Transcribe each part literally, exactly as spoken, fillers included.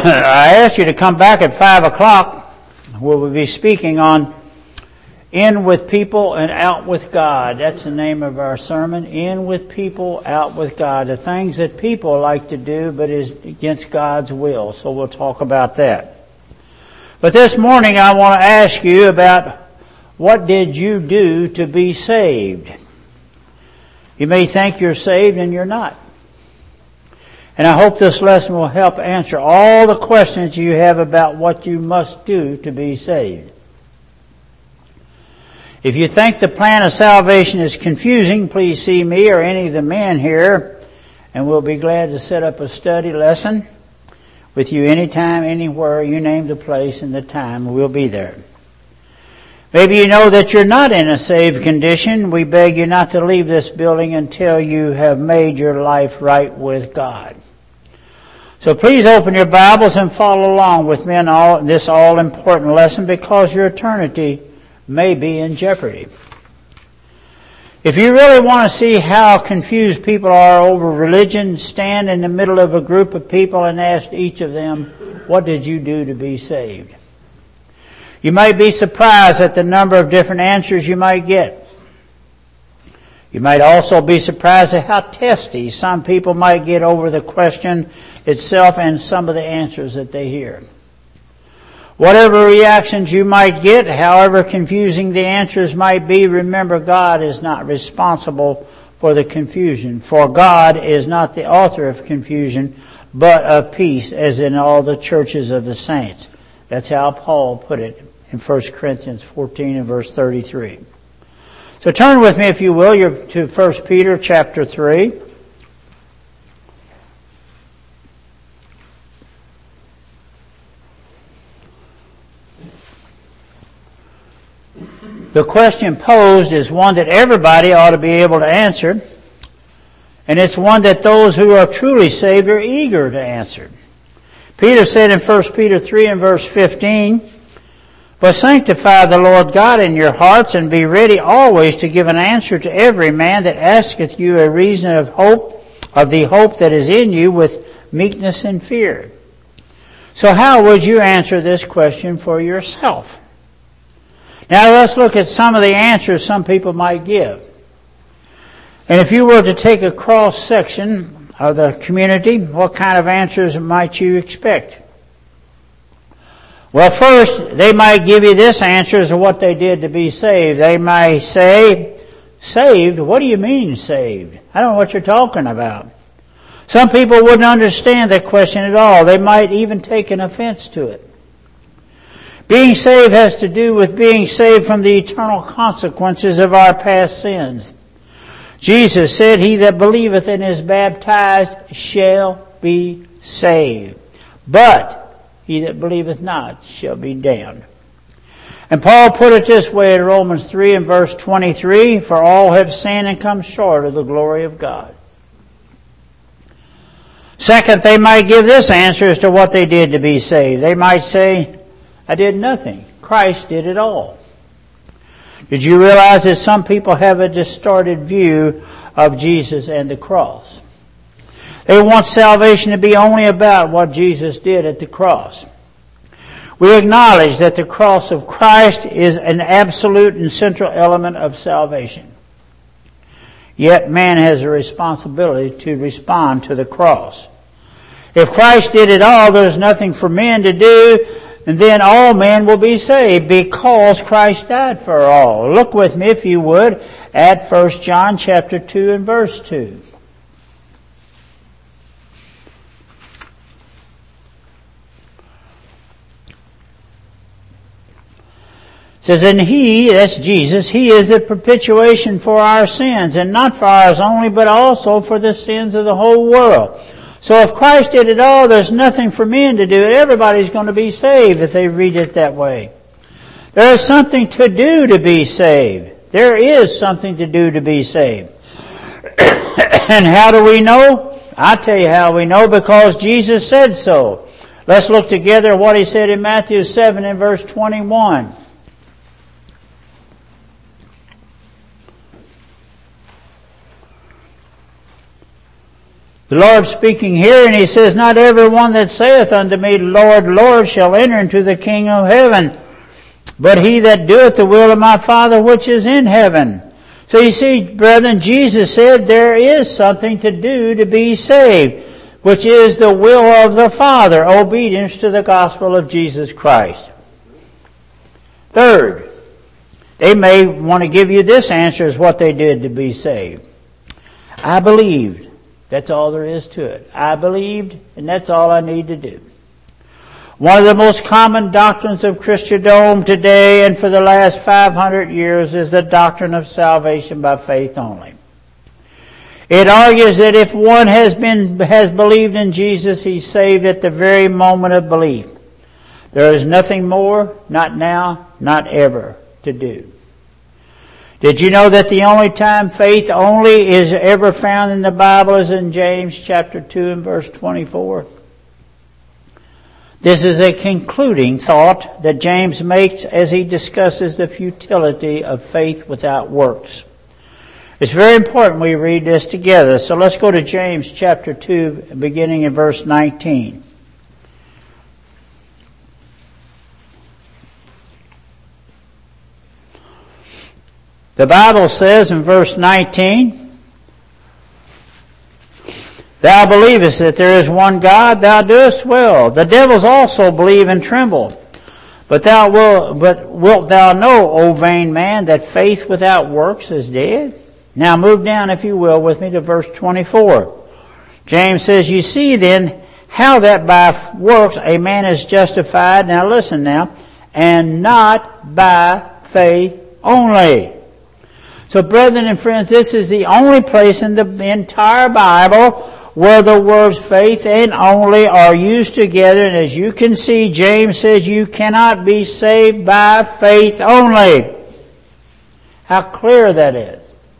I asked you to come back at five o'clock where we'll be speaking on In with People and Out with God. That's the name of our sermon. In with people, out with God. The things that people like to do but is against God's will. So we'll talk about that. But this morning I want to ask you about what did you do to be saved? You may think you're saved and you're not. And I hope this lesson will help answer all the questions you have about what you must do to be saved. If you think the plan of salvation is confusing, please see me or any of the men here, and we'll be glad to set up a study lesson with you anytime, anywhere. You name the place and the time, we'll be there. Maybe you know that you're not in a saved condition. We beg you not to leave this building until you have made your life right with God. So please open your Bibles and follow along with me in all, this all-important lesson, because your eternity may be in jeopardy. If you really want to see how confused people are over religion, stand in the middle of a group of people and ask each of them, what did you do to be saved? You might be surprised at the number of different answers you might get. You might also be surprised at how testy some people might get over the question itself and some of the answers that they hear. Whatever reactions you might get, however confusing the answers might be, remember God is not responsible for the confusion. For God is not the author of confusion, but of peace, as in all the churches of the saints. That's how Paul put it in First Corinthians fourteen and verse thirty-three. So turn with me, if you will, to First Peter chapter three. The question posed is one that everybody ought to be able to answer, and it's one that those who are truly saved are eager to answer. Peter said in First Peter three and verse fifteen, "But sanctify the Lord God in your hearts, and be ready always to give an answer to every man that asketh you a reason of hope, of the hope that is in you, with meekness and fear." So how would you answer this question for yourself? Now let's look at some of the answers some people might give. And if you were to take a cross-section of the community, what kind of answers might you expect? Well, first, they might give you this answer as to what they did to be saved. They might say, saved? What do you mean saved? I don't know what you're talking about. Some people wouldn't understand that question at all. They might even take an offense to it. Being saved has to do with being saved from the eternal consequences of our past sins. Jesus said, "He that believeth and is baptized shall be saved. But he that believeth not shall be damned." And Paul put it this way in Romans three and verse twenty-three, "For all have sinned and come short of the glory of God." Second, they might give this answer as to what they did to be saved. They might say, "I did nothing. Christ did it all." Did you realize that some people have a distorted view of Jesus and the cross? They want salvation to be only about what Jesus did at the cross. We acknowledge that the cross of Christ is an absolute and central element of salvation. Yet man has a responsibility to respond to the cross. If Christ did it all, there's nothing for men to do, and then all men will be saved because Christ died for all. Look with me, if you would, at First John chapter two and verse two. It says, "And he," that's Jesus, "he is the propitiation for our sins, and not for ours only, but also for the sins of the whole world." So if Christ did it all, there's nothing for men to do. Everybody's going to be saved if they read it that way. There is something to do to be saved. There is something to do to be saved. And how do we know? I'll tell you how we know, because Jesus said so. Let's look together at what he said in Matthew seven and verse twenty-one. The Lord speaking here, and he says, not every one that saith unto me, Lord, Lord, shall enter into the kingdom of heaven, but he that doeth the will of my Father which is in heaven. So you see, brethren, Jesus said there is something to do to be saved, which is the will of the Father, obedience to the gospel of Jesus Christ. Third, they may want to give you this answer as what they did to be saved. I believed. That's all there is to it. I believed, and that's all I need to do. One of the most common doctrines of Christendom today and for the last five hundred years is the doctrine of salvation by faith only. It argues that if one has been has believed in Jesus, he's saved at the very moment of belief. There is nothing more, not now, not ever, to do. Did you know that the only time faith only is ever found in the Bible is in James chapter two and verse twenty-four? This is a concluding thought that James makes as he discusses the futility of faith without works. It's very important we read this together. So let's go to James chapter two, beginning in verse nineteen. The Bible says in verse nineteen, Thou believest that there is one God, thou doest well. The devils also believe and tremble. But thou wilt, but wilt thou know, O vain man, that faith without works is dead? Now move down, if you will, with me to verse twenty-four. James says, You see then how that by works a man is justified, now listen now, and not by faith only. So brethren and friends, this is the only place in the entire Bible where the words faith and only are used together. And as you can see, James says you cannot be saved by faith only. How clear that is.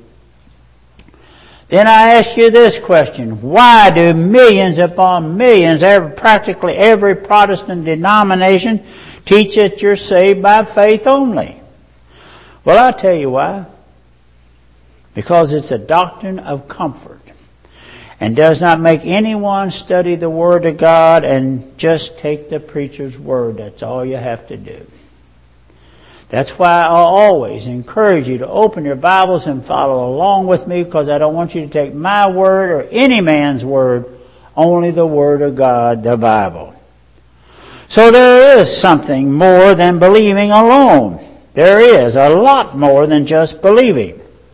Then I ask you this question. Why do millions upon millions, every, practically every Protestant denomination, teach that you're saved by faith only? Well, I'll tell you why. Because it's a doctrine of comfort and does not make anyone study the Word of God and just take the preacher's word. That's all you have to do. That's why I'll always encourage you to open your Bibles and follow along with me, because I don't want you to take my word or any man's word, only the Word of God, the Bible. So there is something more than believing alone. There is a lot more than just believing.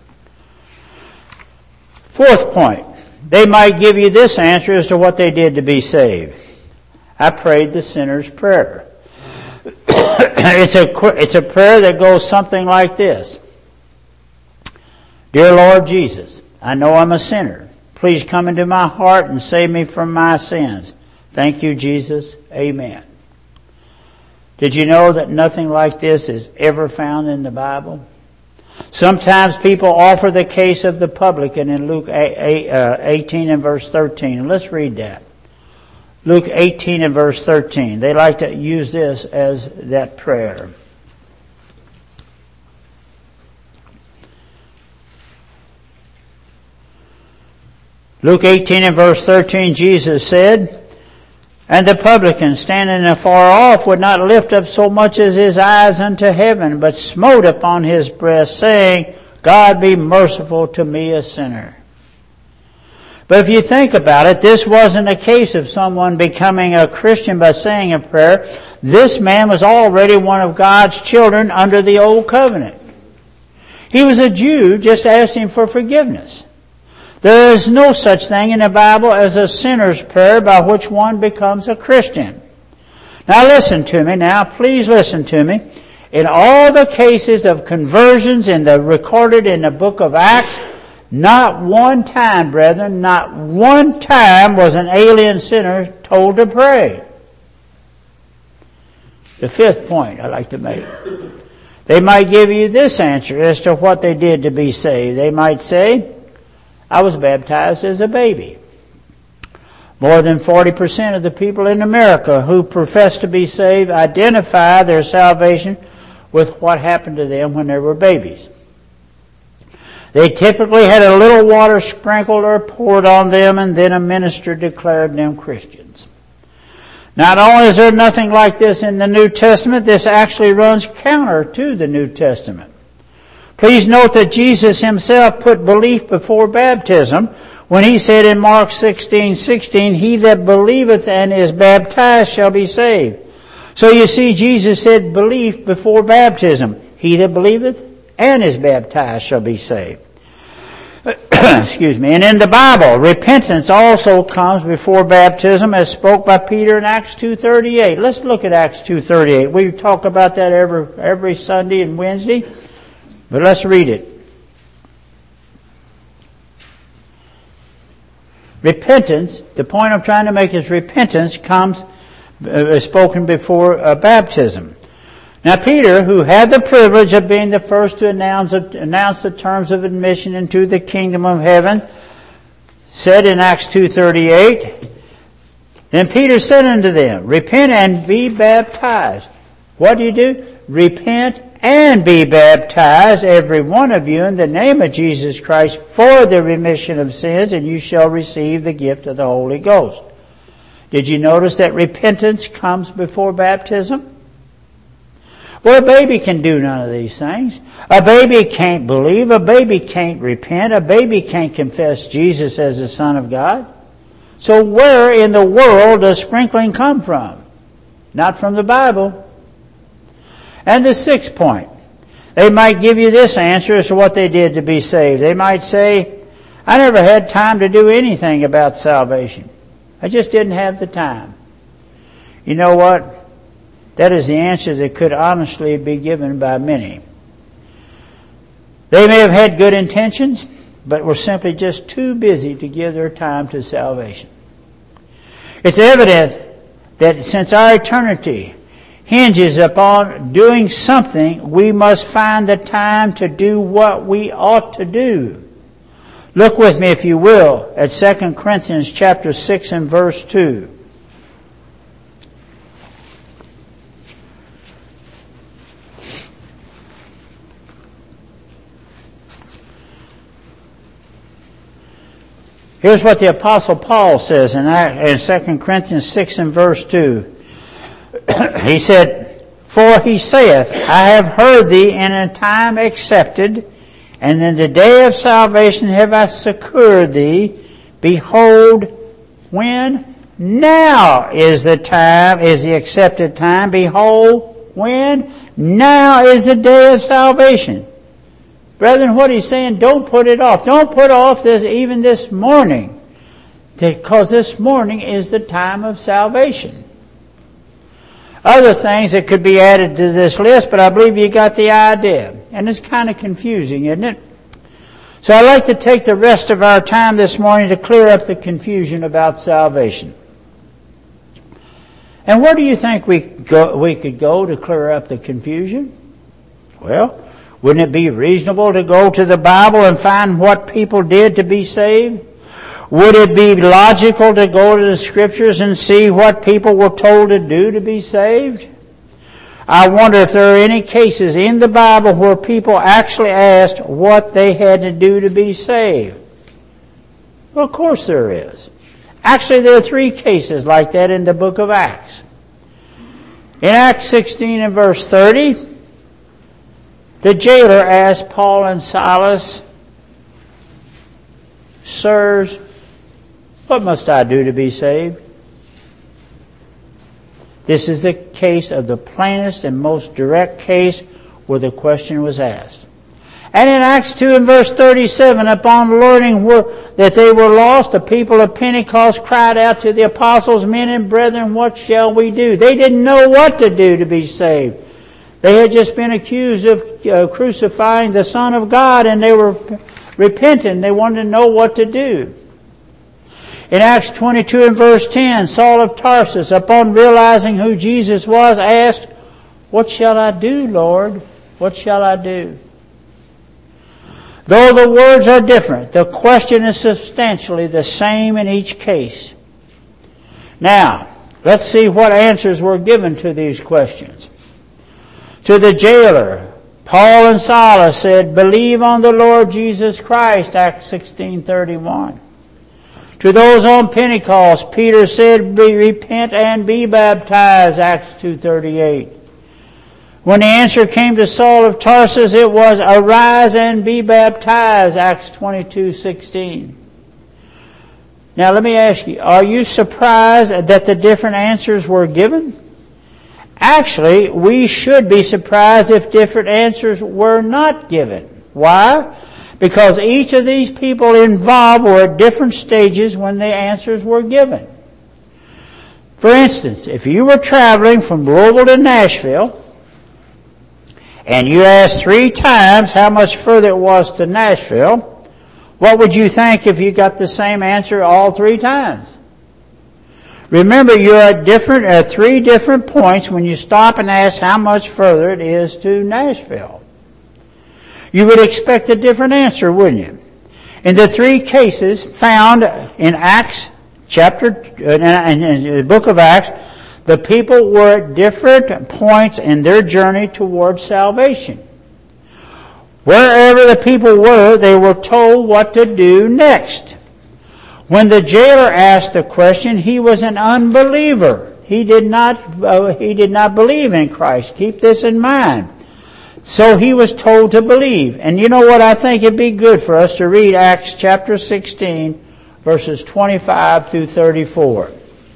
Fourth point, they might give you this answer as to what they did to be saved. I prayed the sinner's prayer. it's a it's a prayer that goes something like this. Dear Lord Jesus, I know I'm a sinner. Please come into my heart and save me from my sins. Thank you, Jesus. Amen. Did you know that nothing like this is ever found in the Bible? Sometimes people offer the case of the publican in Luke eighteen and verse thirteen. Let's read that. Luke eighteen and verse thirteen. They like to use this as that prayer. Luke eighteen and verse thirteen, Jesus said, And the publican, standing afar off, would not lift up so much as his eyes unto heaven, but smote upon his breast, saying, God be merciful to me, a sinner. But if you think about it, this wasn't a case of someone becoming a Christian by saying a prayer. This man was already one of God's children under the old covenant. He was a Jew, just asking for forgiveness. There is no such thing in the Bible as a sinner's prayer by which one becomes a Christian. Now listen to me now, please listen to me. In all the cases of conversions in the recorded in the book of Acts, not one time, brethren, not one time was an alien sinner told to pray. The fifth point I'd like to make. They might give you this answer as to what they did to be saved. They might say, I was baptized as a baby. More than forty percent of the people in America who profess to be saved identify their salvation with what happened to them when they were babies. They typically had a little water sprinkled or poured on them, and then a minister declared them Christians. Not only is there nothing like this in the New Testament, this actually runs counter to the New Testament. Please note that Jesus himself put belief before baptism when he said in Mark sixteen sixteen, "He that believeth and is baptized shall be saved." So you see, Jesus said belief before baptism. He that believeth and is baptized shall be saved. Excuse me. And in the Bible, repentance also comes before baptism, as spoke by Peter in Acts two thirty-eight. Let's look at Acts two thirty-eight. We talk about that every every Sunday and Wednesday, but let's read it. Repentance, the point I'm trying to make is repentance comes uh, spoken before uh, baptism. Now Peter, who had the privilege of being the first to announce, announce the terms of admission into the kingdom of heaven, said in Acts two thirty-eight, "Then Peter said unto them, Repent and be baptized." What do you do? Repent and be baptized, every one of you, in the name of Jesus Christ, for the remission of sins, and you shall receive the gift of the Holy Ghost. Did you notice that repentance comes before baptism? Well, a baby can do none of these things. A baby can't believe. A baby can't repent. A baby can't confess Jesus as the Son of God. So where in the world does sprinkling come from? Not from the Bible. And the sixth point. They might give you this answer as to what they did to be saved. They might say, "I never had time to do anything about salvation. I just didn't have the time." You know what? That is the answer that could honestly be given by many. They may have had good intentions, but were simply just too busy to give their time to salvation. It's evident that since our eternity hinges upon doing something, we must find the time to do what we ought to do. Look with me, if you will, at Second Corinthians chapter six and verse two. Here's what the Apostle Paul says in Second Corinthians six and verse two. He said, "For he saith, I have heard thee in a time accepted, and in the day of salvation have I succored thee. Behold, when? Now is the time, is the accepted time. Behold, when? Now is the day of salvation." Brethren, what he's saying, don't put it off. Don't put off this even this morning, because this morning is the time of salvation. Other things that could be added to this list, but I believe you got the idea. And it's kind of confusing, isn't it? So I'd like to take the rest of our time this morning to clear up the confusion about salvation. And where do you think we go, we could go to clear up the confusion? Well, wouldn't it be reasonable to go to the Bible and find what people did to be saved? Would it be logical to go to the Scriptures and see what people were told to do to be saved? I wonder if there are any cases in the Bible where people actually asked what they had to do to be saved. Well, of course there is. Actually, there are three cases like that in the book of Acts. In Acts sixteen and verse thirty, the jailer asked Paul and Silas, "Sirs, what must I do to be saved?" This is the case of the plainest and most direct case where the question was asked. And in Acts two and verse thirty-seven, upon learning that they were lost, the people of Pentecost cried out to the apostles, "Men and brethren, what shall we do?" They didn't know what to do to be saved. They had just been accused of uh, crucifying the Son of God, and they were repentant. They wanted to know what to do. In Acts twenty-two and verse ten, Saul of Tarsus, upon realizing who Jesus was, asked, "What shall I do, Lord? What shall I do?" Though the words are different, the question is substantially the same in each case. Now, let's see what answers were given to these questions. To the jailer, Paul and Silas said, believe on the Lord Jesus Christ, Acts sixteen thirty-one. To those on Pentecost, Peter said, repent and be baptized, Acts two thirty-eight. When the answer came to Saul of Tarsus, it was, arise and be baptized, Acts twenty-two sixteen. Now let me ask you, are you surprised that the different answers were given? Actually, we should be surprised if different answers were not given. Why? Because each of these people involved were at different stages when the answers were given. For instance, if you were traveling from Louisville to Nashville, and you asked three times how much further it was to Nashville, what would you think if you got the same answer all three times? Remember, you're at different, at three different points when you stop and ask how much further it is to Nashville. You would expect a different answer, wouldn't you? In the three cases found in Acts chapter, in the book of Acts, the people were at different points in their journey towards salvation. Wherever the people were, they were told what to do next. When the jailer asked the question, he was an unbeliever. He did not, uh, he did not believe in Christ. Keep this in mind. So he was told to believe. And you know what? I think it'd be good for us to read Acts chapter sixteen, verses twenty-five through thirty-four.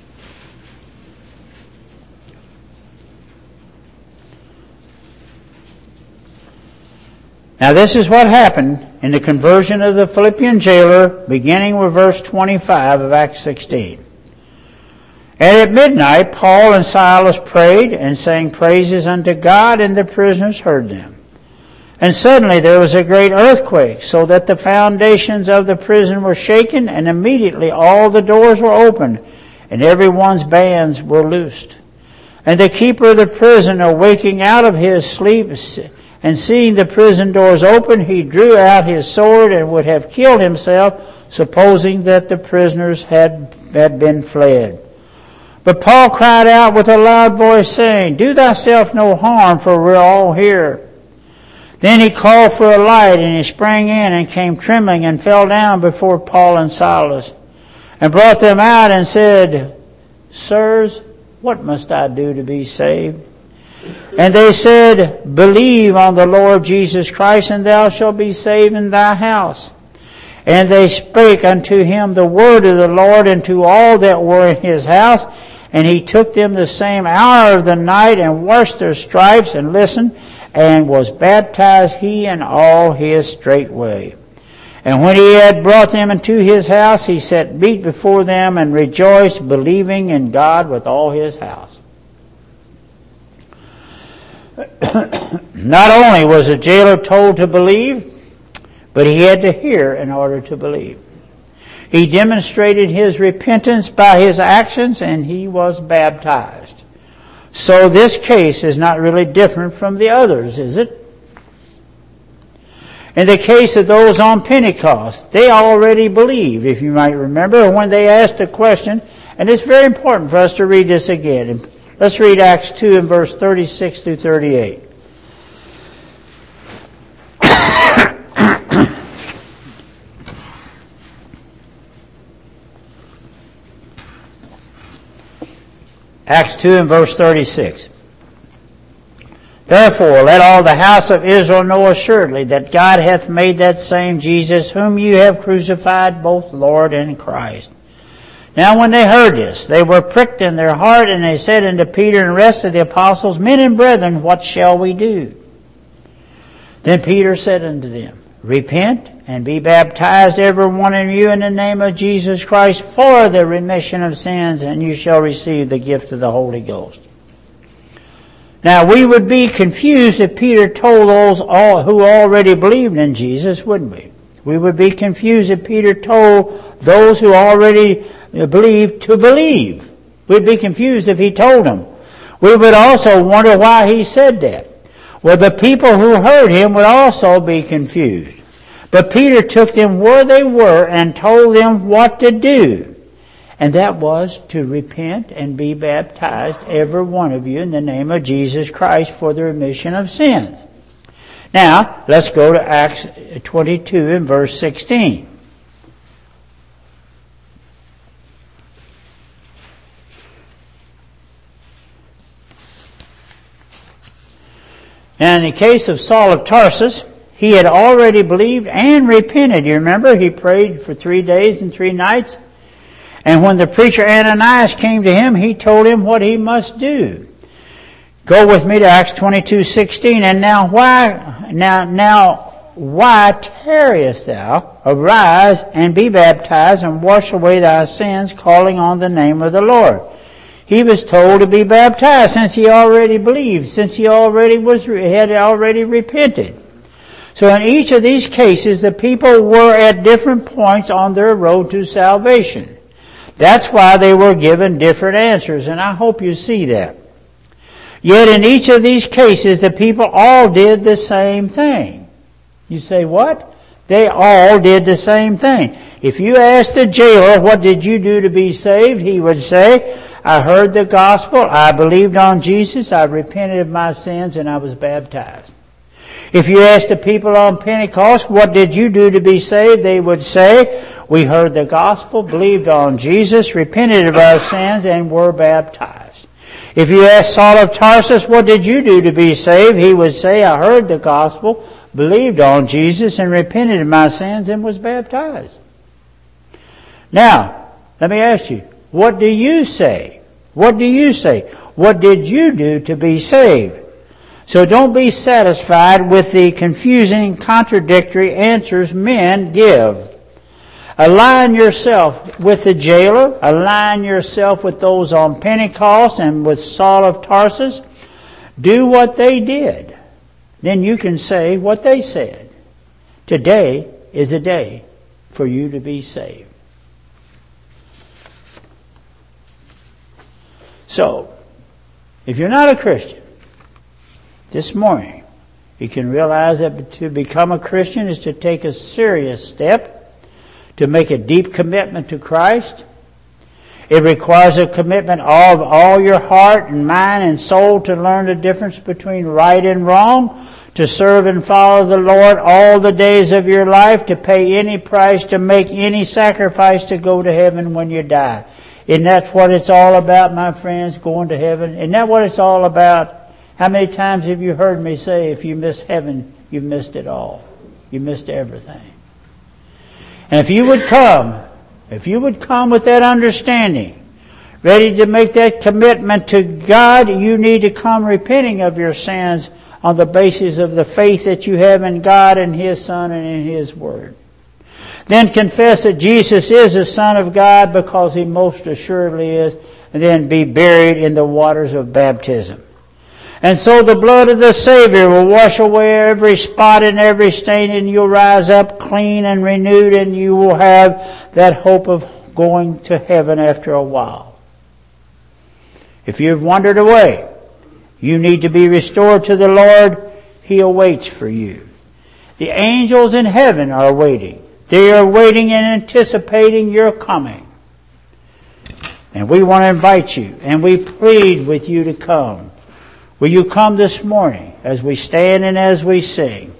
Now this is what happened in the conversion of the Philippian jailer, beginning with verse twenty-five of Acts sixteen. And at midnight Paul and Silas prayed and sang praises unto God, and the prisoners heard them. And suddenly there was a great earthquake, so that the foundations of the prison were shaken, and immediately all the doors were opened, and everyone's bands were loosed. And the keeper of the prison, awaking out of his sleep, and seeing the prison doors open, he drew out his sword and would have killed himself, supposing that the prisoners had, had been fled. But Paul cried out with a loud voice, saying, do thyself no harm, for we're all here. Then he called for a light, and he sprang in and came trembling and fell down before Paul and Silas, and brought them out and said, sirs, what must I do to be saved? And they said, believe on the Lord Jesus Christ, and thou shalt be saved in thy house. And they spake unto him the word of the Lord, and to all that were in his house. And he took them the same hour of the night, and washed their stripes, and listened, and was baptized he and all his straightway. And when he had brought them into his house, he set meat before them, and rejoiced, believing in God with all his house. Not only was the jailer told to believe, but he had to hear in order to believe. He demonstrated his repentance by his actions, and he was baptized. So this case is not really different from the others, is it? In the case of those on Pentecost, they already believed, if you might remember, when they asked the question, and it's very important for us to read this again. Let's read Acts two and verse thirty-six through thirty-eight. Acts two and verse thirty-six. Therefore, let all the house of Israel know assuredly that God hath made that same Jesus, whom you have crucified, both Lord and Christ. Now when they heard this, they were pricked in their heart, and they said unto Peter and the rest of the apostles, men and brethren, what shall we do? Then Peter said unto them, repent and be baptized every one of you in the name of Jesus Christ for the remission of sins, and you shall receive the gift of the Holy Ghost. Now we would be confused if Peter told those all who already believed in Jesus, wouldn't we? We would be confused if Peter told those who already believed to believe. We'd be confused if he told them. We would also wonder why he said that. Well, the people who heard him would also be confused. But Peter took them where they were and told them what to do. And that was to repent and be baptized, every one of you, in the name of Jesus Christ for the remission of sins. Now, let's go to Acts twenty-two and verse sixteen. Now, in the case of Saul of Tarsus, he had already believed and repented. You remember, he prayed for three days and three nights. And when the preacher Ananias came to him, he told him what he must do. Go with me to Acts twenty-two sixteen. And now why, now, now, why tarriest thou? Arise and be baptized and wash away thy sins, calling on the name of the Lord. He was told to be baptized since he already believed, since he already was, had already repented. So in each of these cases, the people were at different points on their road to salvation. That's why they were given different answers, and I hope you see that. Yet in each of these cases, the people all did the same thing. You say, what? They all did the same thing. If you asked the jailer, what did you do to be saved? He would say, I heard the gospel, I believed on Jesus, I repented of my sins, and I was baptized. If you asked the people on Pentecost, what did you do to be saved? They would say, we heard the gospel, believed on Jesus, repented of our sins, and were baptized. If you asked Saul of Tarsus, what did you do to be saved? He would say, I heard the gospel, believed on Jesus, and repented of my sins, and was baptized. Now, let me ask you, what do you say? What do you say? What did you do to be saved? So don't be satisfied with the confusing, contradictory answers men give. Align yourself with the jailer. Align yourself with those on Pentecost and with Saul of Tarsus. Do what they did. Then you can say what they said. Today is a day for you to be saved. So, if you're not a Christian, this morning, you can realize that to become a Christian is to take a serious step, to make a deep commitment to Christ. It requires a commitment of all your heart and mind and soul to learn the difference between right and wrong, to serve and follow the Lord all the days of your life, to pay any price, to make any sacrifice to go to heaven when you die. Isn't that what it's all about, my friends, going to heaven? Isn't that what it's all about? How many times have you heard me say, if you miss heaven, you've missed it all. You missed everything. And if you would come, if you would come with that understanding, ready to make that commitment to God, you need to come repenting of your sins on the basis of the faith that you have in God and His Son and in His Word. Then confess that Jesus is the Son of God, because He most assuredly is, and then be buried in the waters of baptism. And so the blood of the Savior will wash away every spot and every stain, and you'll rise up clean and renewed, and you will have that hope of going to heaven after a while. If you've wandered away, you need to be restored to the Lord. He awaits for you. The angels in heaven are waiting. They are waiting and anticipating your coming. And we want to invite you, and we plead with you to come. Will you come this morning as we stand and as we sing?